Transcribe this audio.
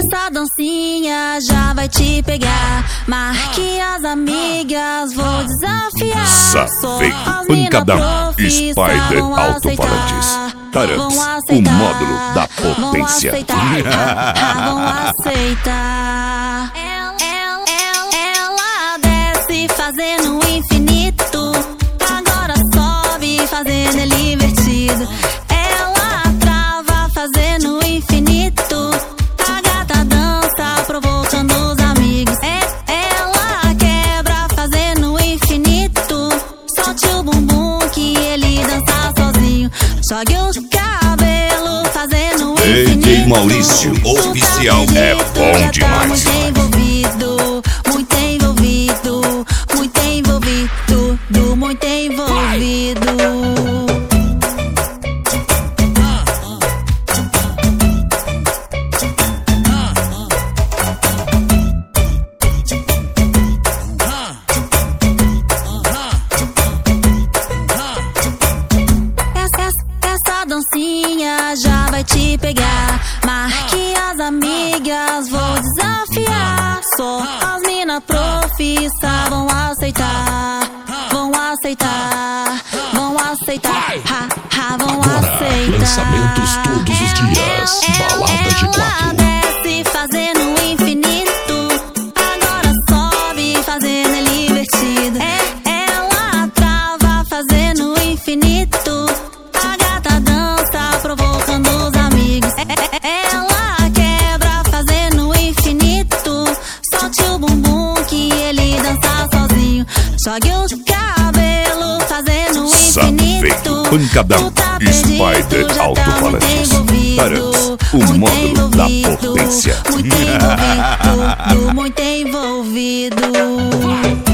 essa dancinha já vai te pegar. Marque as amigas, vou desafiar. Safei, pancadão, Spider Alto-Falantes, Taramps, o módulo da potência. Vão aceitar. Ela desce fazendo o infinito, agora sobe fazendo ele invertido. Ela trava fazendo o infinito, a gata dança provocando os amigos. Ela quebra fazendo o infinito, solte o bumbum que ele dança sozinho. Jogue os cabelos fazendo o infinito. DJ Maurício Oficial é bom demais. Muito envolvido, muito envolvido, muito envolvido. Essa dancinha já vai te pegar. Marque as amigas, vou desafiar. Só as mina profissa vão aceitar. Vão aceitar, vão aceitar. Vão aceitar. Lançamentos todos os dias. Balada de 4. Desce fazendo o infinito, agora sobe fazendo ele invertido. Ela trava fazendo o infinito, a gata dança provocando os amigos. Ela quebra fazendo o infinito, solte o bumbum que ele dança sozinho. Jogue os cabelos fazendo o infinito. Pancadão, Spider Alto-Falantes, Taramps, o módulo da potência. Muito envolvido.